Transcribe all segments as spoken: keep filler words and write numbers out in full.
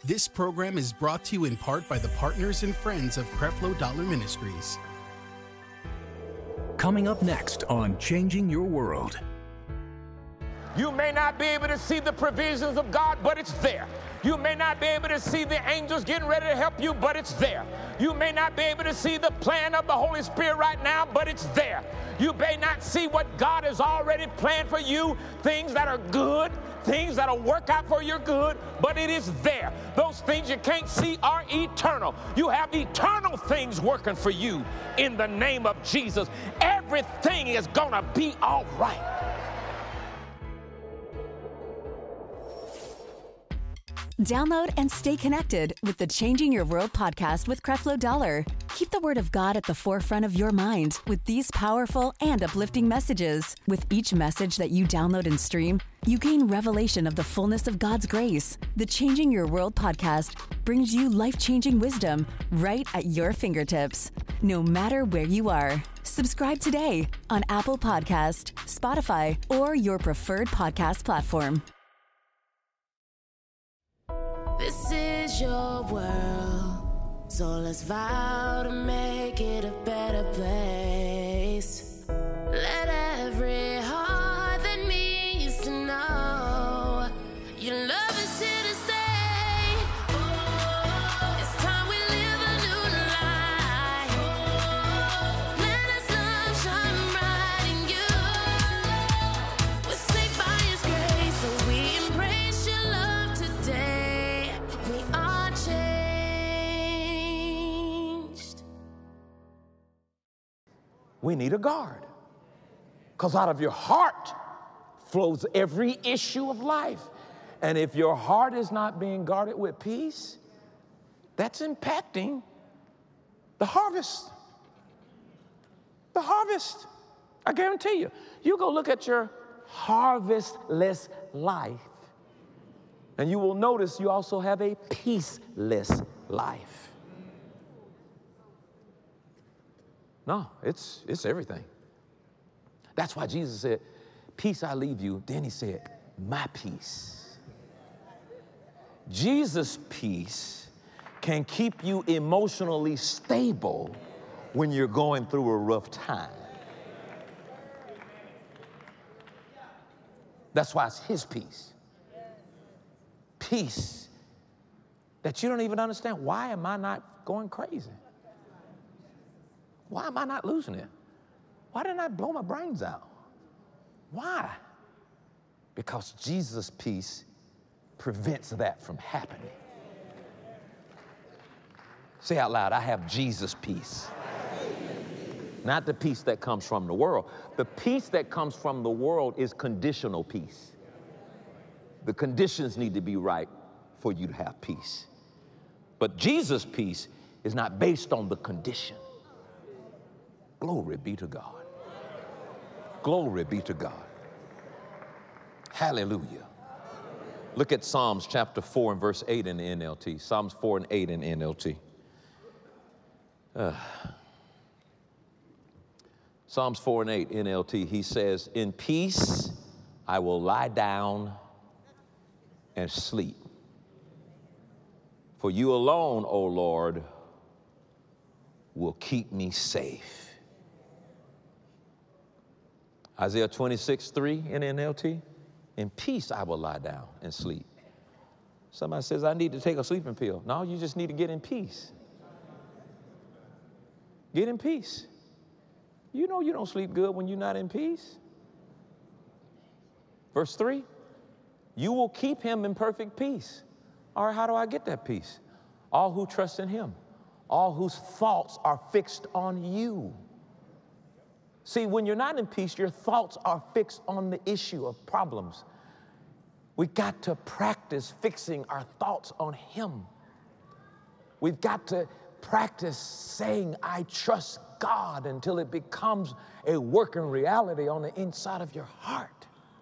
This program is brought to you in part by the partners and friends of Creflo Dollar Ministries. Coming up next on Changing Your World. You may not be able to see the provisions of God, but it's there. You may not be able to see the angels getting ready to help you, but it's there. You may not be able to see the plan of the Holy Spirit right now, but it's there. You may not see what God has already planned for you, things that are good, things that'll work out for your good, but it is there. Those things you can't see are eternal. You have eternal things working for you in the name of Jesus. Everything is gonna be all right. Download and stay connected with the Changing Your World podcast with Creflo Dollar. Keep the Word of God at the forefront of your mind with these powerful and uplifting messages. With each message that you download and stream, you gain revelation of the fullness of God's grace. The Changing Your World podcast brings you life-changing wisdom right at your fingertips, no matter where you are. Subscribe today on Apple Podcast, Spotify, or your preferred podcast platform. This is your world, so let's vow to make it a better place. Let every heart that needs to know your love is here to stay. Oh, it's time we live a new life. Oh, let us love shine bright in you. We're saved by His grace, so we embrace your love today. We are changed. We need a guard. Because out of your heart flows every issue of life. And if your heart is not being guarded with peace, that's impacting the harvest. The harvest. I guarantee you. You go look at your harvestless life, and you will notice you also have a peaceless life. No, it's, it's everything. That's why Jesus said, peace I leave you. Then he said, my peace. Jesus' peace can keep you emotionally stable when you're going through a rough time. That's why it's his peace. Peace that you don't even understand. Why am I not going crazy? Why am I not losing it? Why didn't I blow my brains out? Why? Because Jesus' peace prevents that from happening. Say out loud, I have Jesus' peace. Not the peace that comes from the world. The peace that comes from the world is conditional peace. The conditions need to be right for you to have peace. But Jesus' peace is not based on the condition. Glory be to God. Glory be to God. Hallelujah. Look at Psalms chapter four and verse eight in the N L T. Psalms four and eight in the N L T. Uh, Psalms four and eight N L T. He says, in peace I will lie down and sleep. For you alone, O Lord, will keep me safe. Isaiah twenty-six three in N L T. In peace I will lie down and sleep. Somebody says, I need to take a sleeping pill. No, you just need to get in peace. Get in peace. You know you don't sleep good when you're not in peace. Verse three, you will keep him in perfect peace. All right, how do I get that peace? All who trust in him, all whose thoughts are fixed on you. See, when you're not in peace, your thoughts are fixed on the issue of problems. We got to practice fixing our thoughts on him. We've got to practice saying, I trust God, until it becomes a working reality on the inside of your heart.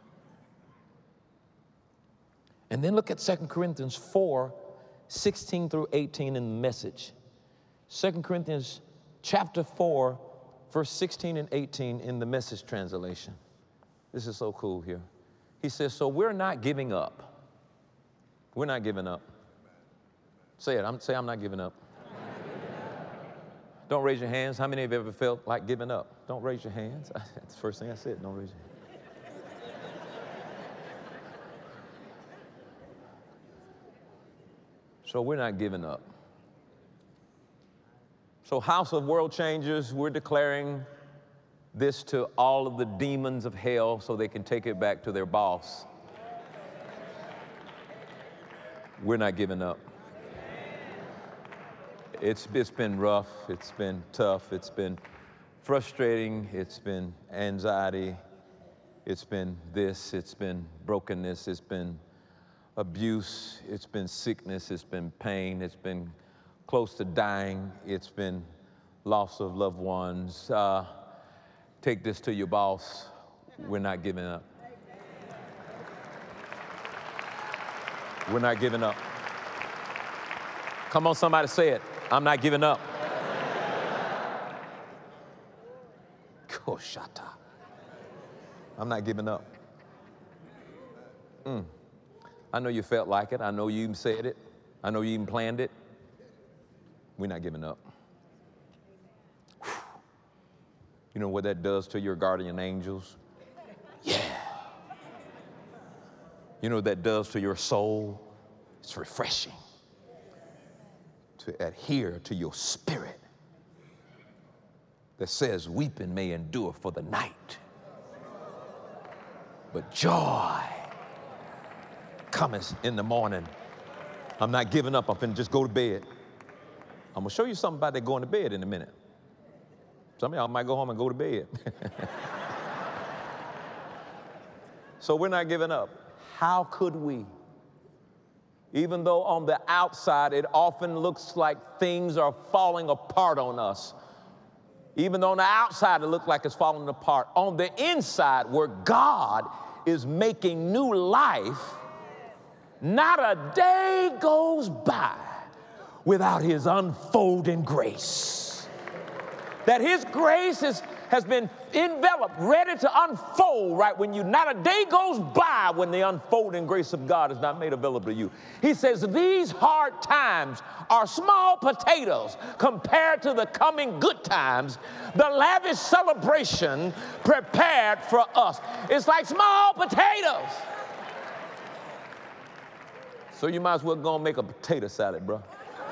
And then look at Second Corinthians four, sixteen through eighteen in the Message. Second Corinthians chapter four, verse sixteen and eighteen in the Message translation. This is so cool here. He says, so we're not giving up. We're not giving up. Say it. I'm, say, I'm not giving up. Don't raise your hands. How many of you ever felt like giving up? Don't raise your hands. That's the first thing I said. Don't raise your hands. So we're not giving up. So House of World Changers, we're declaring this to all of the demons of hell so they can take it back to their boss. We're not giving up. It's, it's been rough, it's been tough, it's been frustrating, it's been anxiety, it's been this, it's been brokenness, it's been abuse, it's been sickness, it's been pain, it's been close to dying, it's been loss of loved ones. Uh, take this to your boss, we're not giving up. We're not giving up. Come on, somebody say it. I'm not giving up. Koshata. I'm not giving up. Mm. I know you felt like it. I know you even said it. I know you even planned it. We're not giving up. Whew. You know what that does to your guardian angels? Yeah. You know what that does to your soul? It's refreshing to adhere to your spirit that says weeping may endure for the night, but joy cometh in the morning. I'm not giving up. I'm finna just go to bed. I'm gonna show you something about that going to bed in a minute. Some of y'all might go home and go to bed. So we're not giving up. How could we? Even though on the outside it often looks like things are falling apart on us. Even though on the outside it looks like it's falling apart. On the inside, where God is making new life, not a day goes by without his unfolding grace. That his grace is, has been enveloped, ready to unfold right when you, not a day goes by when the unfolding grace of God is not made available to you. He says, these hard times are small potatoes compared to the coming good times, the lavish celebration prepared for us. It's like small potatoes. So you might as well go and make a potato salad, bro.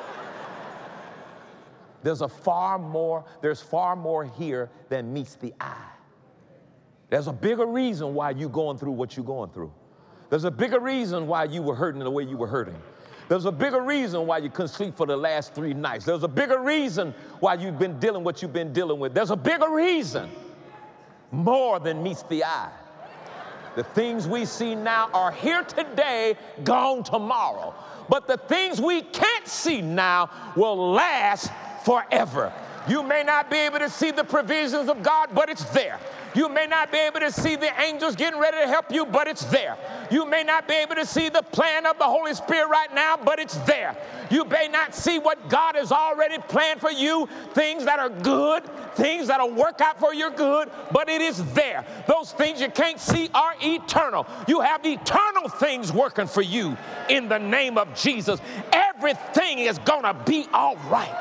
There's a far more, there's far more here than meets the eye. There's a bigger reason why you're going through what you're going through. There's a bigger reason why you were hurting the way you were hurting. There's a bigger reason why you couldn't sleep for the last three nights. There's a bigger reason why you've been dealing what you've been dealing with. There's a bigger reason, more than meets the eye. The things we see now are here today, gone tomorrow. But the things we can't see now will last forever. You may not be able to see the provisions of God, but it's there. You may not be able to see the angels getting ready to help you, but it's there. You may not be able to see the plan of the Holy Spirit right now, but it's there. You may not see what God has already planned for you, things that are good, things that will work out for your good, but it is there. Those things you can't see are eternal. You have eternal things working for you in the name of Jesus. Everything is going to be all right.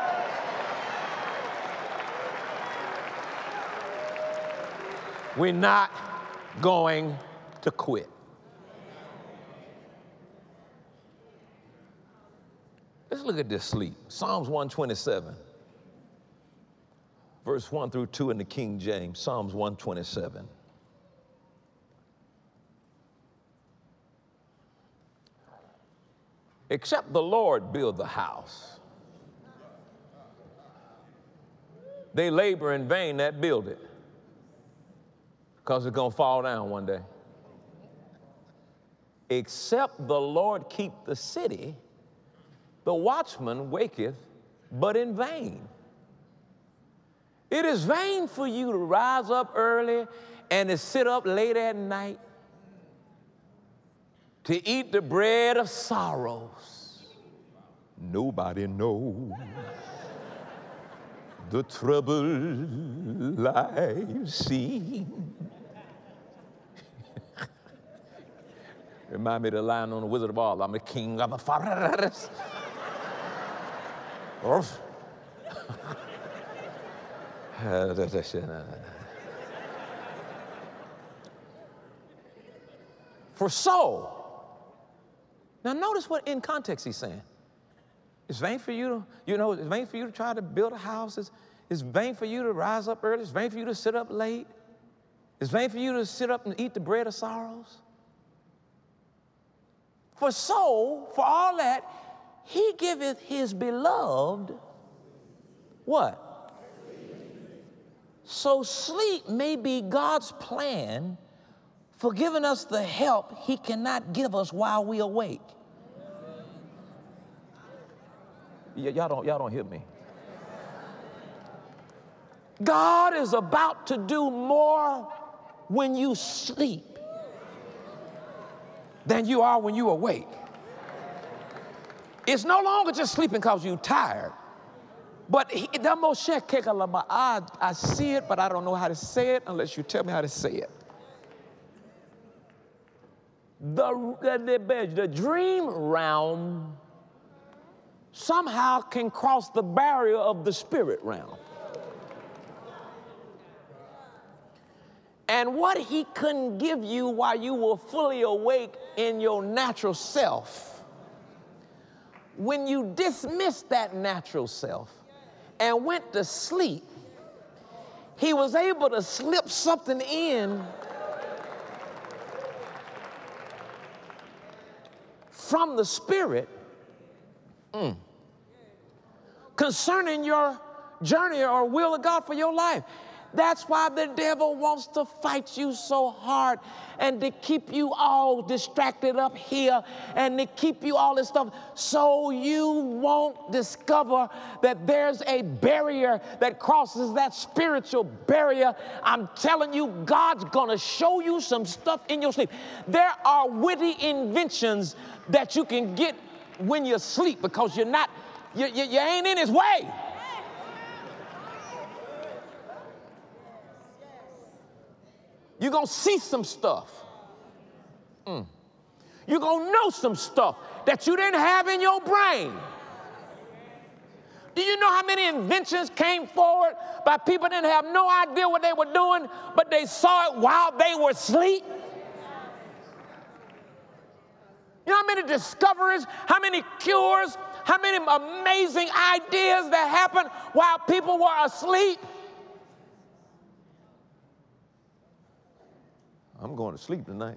We're not going to quit. Let's look at this sleep. Psalms one twenty-seven, verse one through two in the King James. Psalms one twenty-seven. Except the Lord build the house, they labor in vain that build it, because it's going to fall down one day. Except the Lord keep the city, the watchman waketh, but in vain. It is vain for you to rise up early and to sit up late at night, to eat the bread of sorrows. Nobody knows the trouble I've seen. Remind me of the line on the Wizard of Oz. I'm the king of the forest. For so. Now notice what in context he's saying. It's vain for you to, you know, it's vain for you to try to build a house. It's, it's vain for you to rise up early. It's vain for you to sit up late. It's vain for you to sit up and eat the bread of sorrows. For so, for all that, he giveth his beloved what? So sleep may be God's plan for giving us the help he cannot give us while we awake. Y- y'all don't, y'all don't hear me. God is about to do more when you sleep than you are when you awake. It's no longer just sleeping because you're tired. But he, I, I see it, but I don't know how to say it unless you tell me how to say it. The, the, the dream realm somehow can cross the barrier of the spirit realm. And what he couldn't give you while you were fully awake in your natural self, when you dismissed that natural self and went to sleep, he was able to slip something in from the spirit mm, concerning your journey or will of God for your life. That's why the devil wants to fight you so hard and to keep you all distracted up here and to keep you all this stuff so you won't discover that there's a barrier that crosses that spiritual barrier. I'm telling you, God's going to show you some stuff in your sleep. There are witty inventions that you can get when you sleep because you're not, you, you, you ain't in his way. You're going to see some stuff. Mm. You're going to know some stuff that you didn't have in your brain. Do you know how many inventions came forward by people that didn't have no idea what they were doing, but they saw it while they were asleep? You know how many discoveries, how many cures, how many amazing ideas that happened while people were asleep? I'm going to sleep tonight.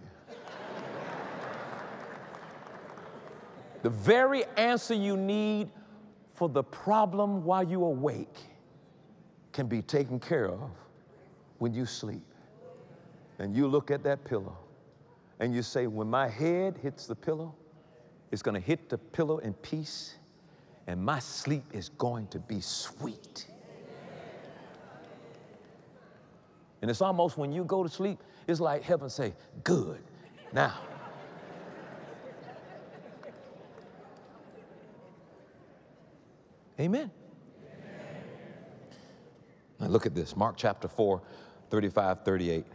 The very answer you need for the problem while you awake can be taken care of when you sleep. And you look at that pillow and you say, when my head hits the pillow, it's going to hit the pillow in peace, and my sleep is going to be sweet. And it's almost when you go to sleep, it's like heaven say, good. Now, amen. Now look at this, Mark chapter four, thirty-five, thirty-eight.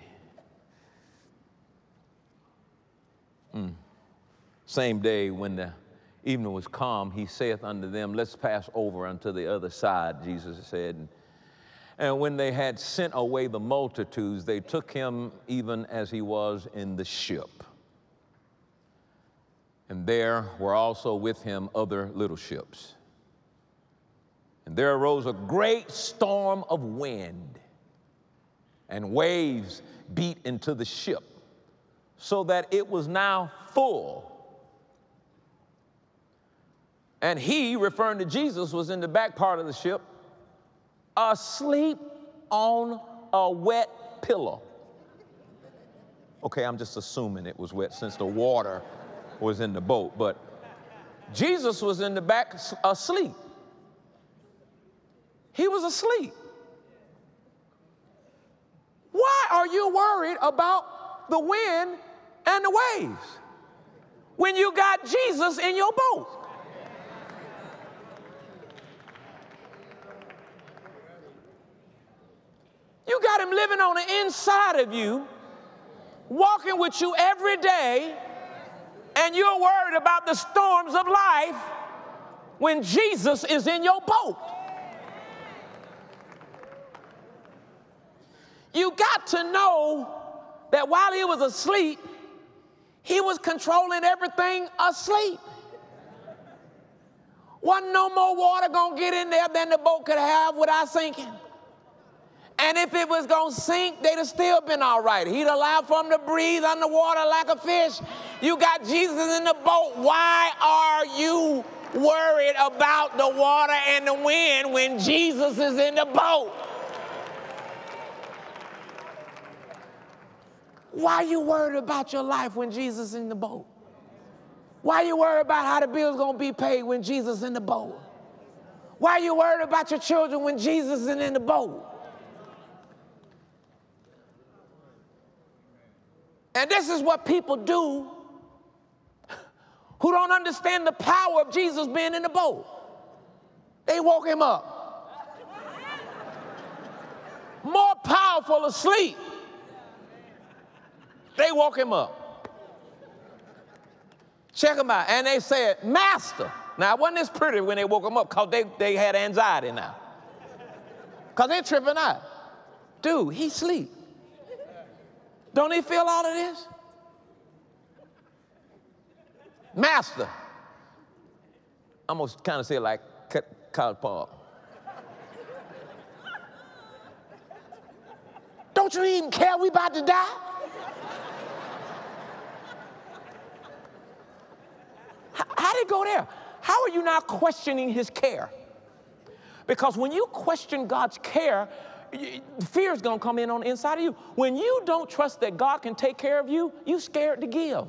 Mm. Same day when the evening was calm, he saith unto them, let's pass over unto the other side, Jesus said. And, and when they had sent away the multitudes, they took him even as he was in the ship. And there were also with him other little ships. And there arose a great storm of wind, and waves beat into the ship, so that it was now full. And he, referring to Jesus, was in the back part of the ship, asleep on a wet pillow. Okay, I'm just assuming it was wet since the water was in the boat, but Jesus was in the back asleep. He was asleep. Why are you worried about the wind and the waves when you got Jesus in your boat? You got him living on the inside of you, walking with you every day, and you're worried about the storms of life when Jesus is in your boat. You got to know that while he was asleep, he was controlling everything asleep. Wasn't no more water going to get in there than the boat could have without sinking. And if it was going to sink, they'd have still been all right. He'd allow for them to breathe underwater like a fish. You got Jesus in the boat. Why are you worried about the water and the wind when Jesus is in the boat? Why are you worried about your life when Jesus is in the boat? Why are you worried about how the bill's going to be paid when Jesus is in the boat? Why are you worried about your children when Jesus is in the boat? And this is what people do who don't understand the power of Jesus being in the boat. They woke him up. More powerful asleep. They woke him up. Check him out. And they said, Master. Now, it wasn't this pretty when they woke him up because they, they had anxiety now. Because they're tripping out. Dude, he sleep. Don't he feel all of this? Master. I'm going to kind of say it like College Park. Don't you even care we about to die? How did it go there? How are you not questioning his care? Because when you question God's care, fear is going to come in on the inside of you. When you don't trust that God can take care of you, you're scared to give.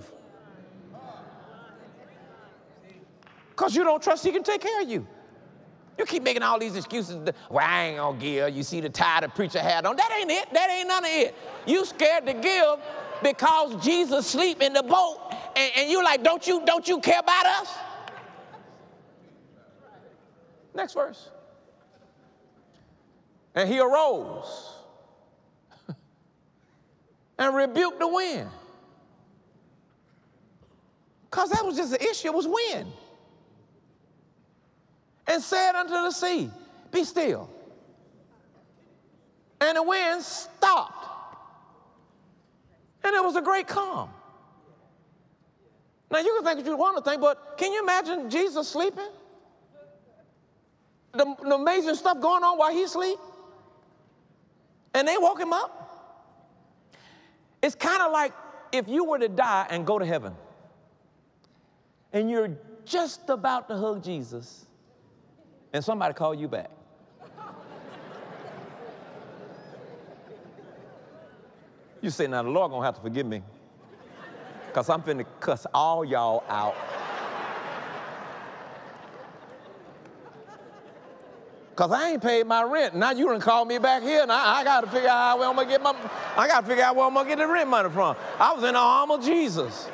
Because you don't trust he can take care of you. You keep making all these excuses. Well, I ain't going to give. You see the tie the preacher had on. That ain't it. That ain't none of it. You scared to give because Jesus sleep in the boat, and, and you're like, don't you, don't you care about us? Next verse. And he arose and rebuked the wind. Because that was just the issue, it was wind. And said unto the sea, be still. And the wind stopped. And it was a great calm. Now, you can think what you want to think, but can you imagine Jesus sleeping? The, the amazing stuff going on while he sleep? And they woke him up? It's kind of like if you were to die and go to heaven, and you're just about to hug Jesus, and somebody call you back. You say, now the Lord gonna have to forgive me, because I'm finna cuss all y'all out. Because I ain't paid my rent. Now you done called me back here, and I, I gotta figure out where I'm gonna get my, I gotta figure out where I'm gonna get the rent money from. I was in the arm of Jesus.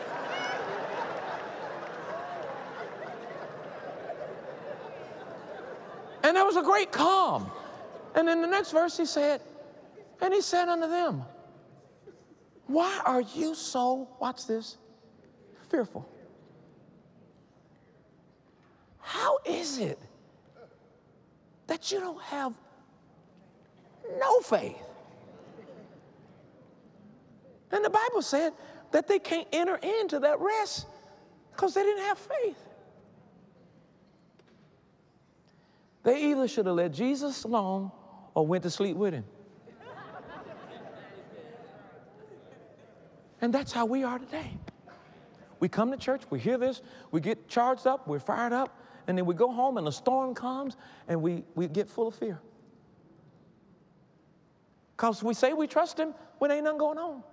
And there was a great calm. And in the next verse he said, and he said unto them, why are you so, watch this, fearful? How is it that you don't have no faith? And the Bible said that they can't enter into that rest because they didn't have faith. They either should have let Jesus alone or went to sleep with him. And that's how we are today. We come to church, we hear this, we get charged up, we're fired up, and then we go home and a storm comes and we, we get full of fear. Because we say we trust him when ain't nothing going on.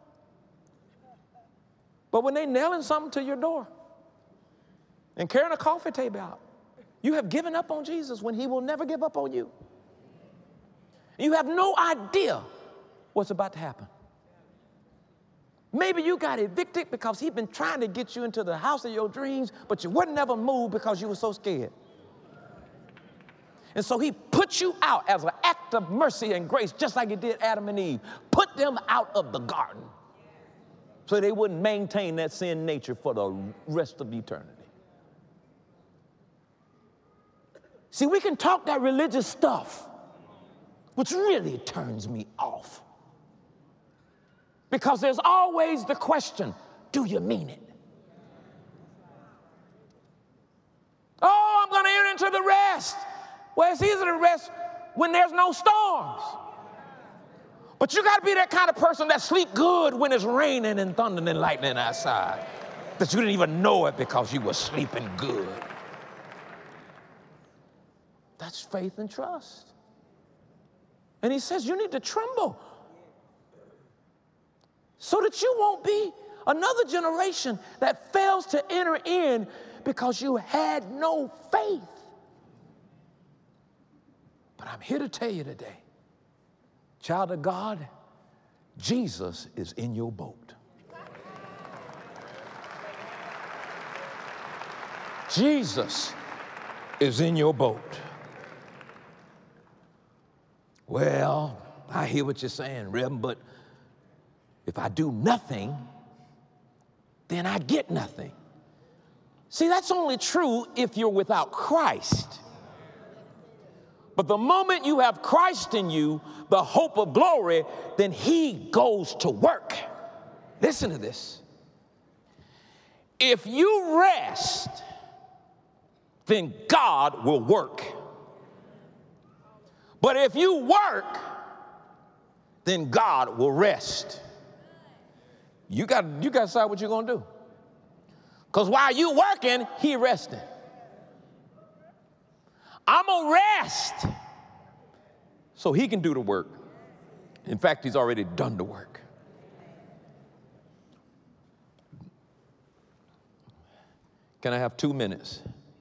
But when they nailing something to your door and carrying a coffee table out, you have given up on Jesus when he will never give up on you. You have no idea what's about to happen. Maybe you got evicted because he'd been trying to get you into the house of your dreams, but you wouldn't never move because you were so scared. And so he put you out as an act of mercy and grace, just like he did Adam and Eve. Put them out of the garden so they wouldn't maintain that sin nature for the rest of eternity. See, we can talk that religious stuff, which really turns me off. Because there's always the question, do you mean it? Oh, I'm going to enter into the rest. Well, it's easy to rest when there's no storms. But you got to be that kind of person that sleep good when it's raining and thundering and lightning outside. That you didn't even know it because you were sleeping good. That's faith and trust. And he says you need to tremble so that you won't be another generation that fails to enter in because you had no faith. But I'm here to tell you today, child of God, Jesus is in your boat. Jesus is in your boat. Well, I hear what you're saying, Reverend, but if I do nothing, then I get nothing. See, that's only true if you're without Christ. But the moment you have Christ in you, the hope of glory, then he goes to work. Listen to this. If you rest, then God will work. But if you work, then God will rest. You got you got to decide what you're going to do. Because while you working, he resting. I'm going to rest so he can do the work. In fact, he's already done the work. Can I have two minutes?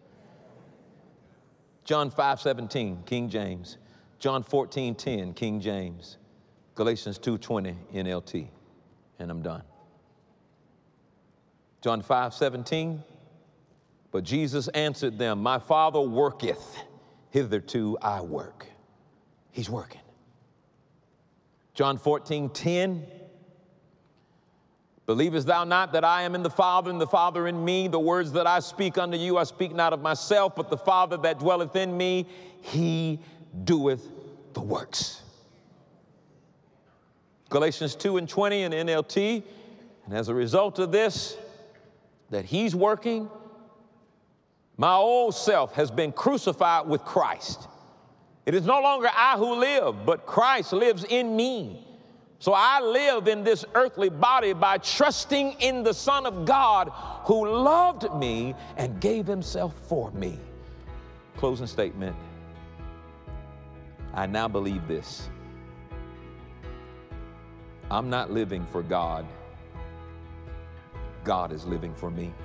John five seventeen, King James. John fourteen ten, King James. Galatians two twenty, N L T. And I'm done. John five seventeen. But Jesus answered them, my Father worketh, hitherto I work. He's working. John fourteen ten. Believest thou not that I am in the Father, and the Father in me? The words that I speak unto you, I speak not of myself, but the Father that dwelleth in me, he doeth the works. Galatians two and twenty in N L T. And as a result of this, that he's working, my old self has been crucified with Christ. It is no longer I who live, but Christ lives in me. So I live in this earthly body by trusting in the Son of God who loved me and gave himself for me. Closing statement. I now believe this. I'm not living for God. God is living for me.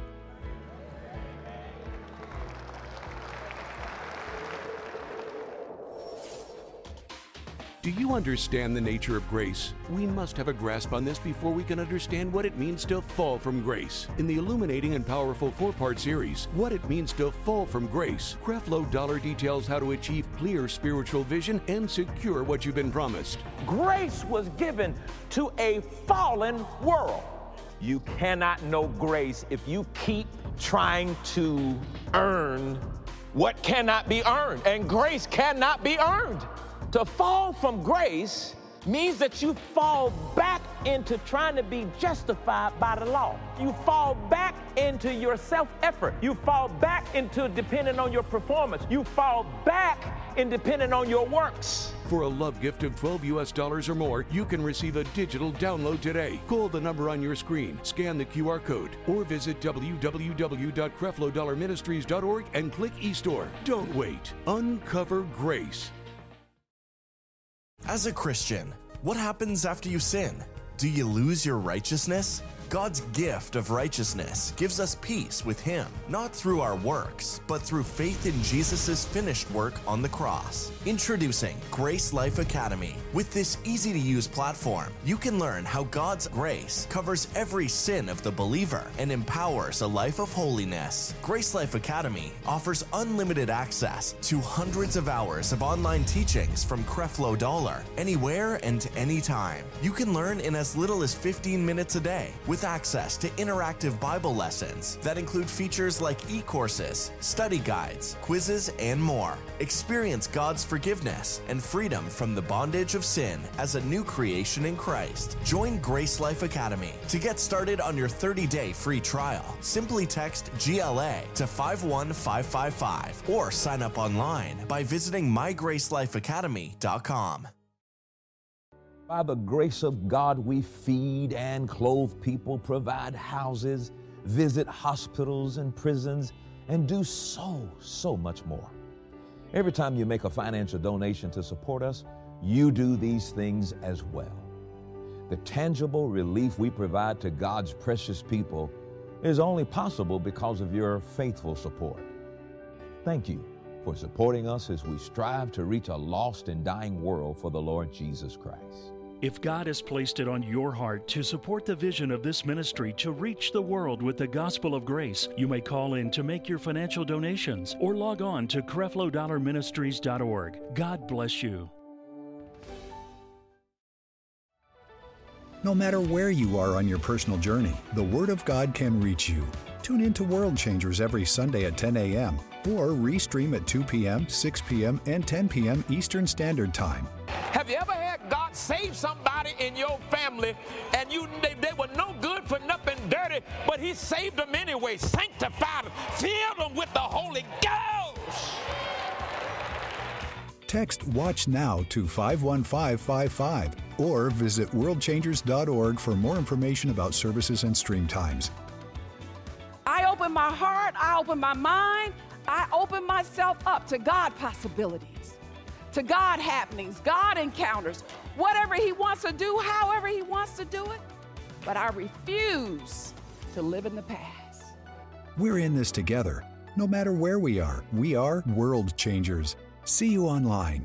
Do you understand the nature of grace? We must have a grasp on this before we can understand what it means to fall from grace. In the illuminating and powerful four-part series, What It Means to Fall from Grace, Creflo Dollar details how to achieve clear spiritual vision and secure what you've been promised. Grace was given to a fallen world. You cannot know grace if you keep trying to earn what cannot be earned, and grace cannot be earned. To fall from grace means that you fall back into trying to be justified by the law. You fall back into your self-effort. You fall back into depending on your performance. You fall back in depending on your works. For a love gift of twelve U S dollars or more, you can receive a digital download today. Call the number on your screen, scan the Q R code, or visit w w w dot creflo dollar ministries dot org and click eStore. Don't wait. Uncover grace. As a Christian, what happens after you sin? Do you lose your righteousness? God's gift of righteousness gives us peace with Him, not through our works, but through faith in Jesus' finished work on the cross. Introducing Grace Life Academy. With this easy-to-use platform, you can learn how God's grace covers every sin of the believer and empowers a life of holiness. Grace Life Academy offers unlimited access to hundreds of hours of online teachings from Creflo Dollar, anywhere and anytime. You can learn in as little as fifteen minutes a day with with access to interactive Bible lessons that include features like e-courses, study guides, quizzes, and more. Experience God's forgiveness and freedom from the bondage of sin as a new creation in Christ. Join Grace Life Academy. To get started on your thirty-day free trial, simply text G L A to five one five five five or sign up online by visiting my grace life academy dot com. By the grace of God, we feed and clothe people, provide houses, visit hospitals and prisons, and do so, so much more. Every time you make a financial donation to support us, you do these things as well. The tangible relief we provide to God's precious people is only possible because of your faithful support. Thank you for supporting us as we strive to reach a lost and dying world for the Lord Jesus Christ. If God has placed it on your heart to support the vision of this ministry to reach the world with the gospel of grace, you may call in to make your financial donations or log on to creflo dollar ministries dot org. God bless you. No matter where you are on your personal journey, the Word of God can reach you. Tune in to World Changers every Sunday at ten a.m. or restream at two p.m., six p.m., and ten p.m. Eastern Standard Time. Have you ever had God save somebody in your family and you they, they were no good for nothing dirty, but he saved them anyway, sanctified them, filled them with the Holy Ghost? Text WATCH NOW to five one five five five or visit world changers dot org for more information about services and stream times. I open my heart, I open my mind, I open myself up to God possibilities, to God happenings, God encounters, whatever he wants to do, however he wants to do it. But I refuse to live in the past. We're in this together. No matter where we are, we are World Changers. See you online.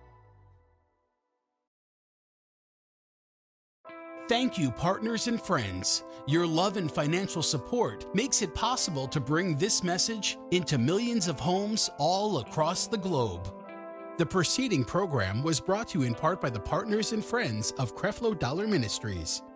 Thank you, partners and friends. Your love and financial support makes it possible to bring this message into millions of homes all across the globe. The preceding program was brought to you in part by the partners and friends of Creflo Dollar Ministries.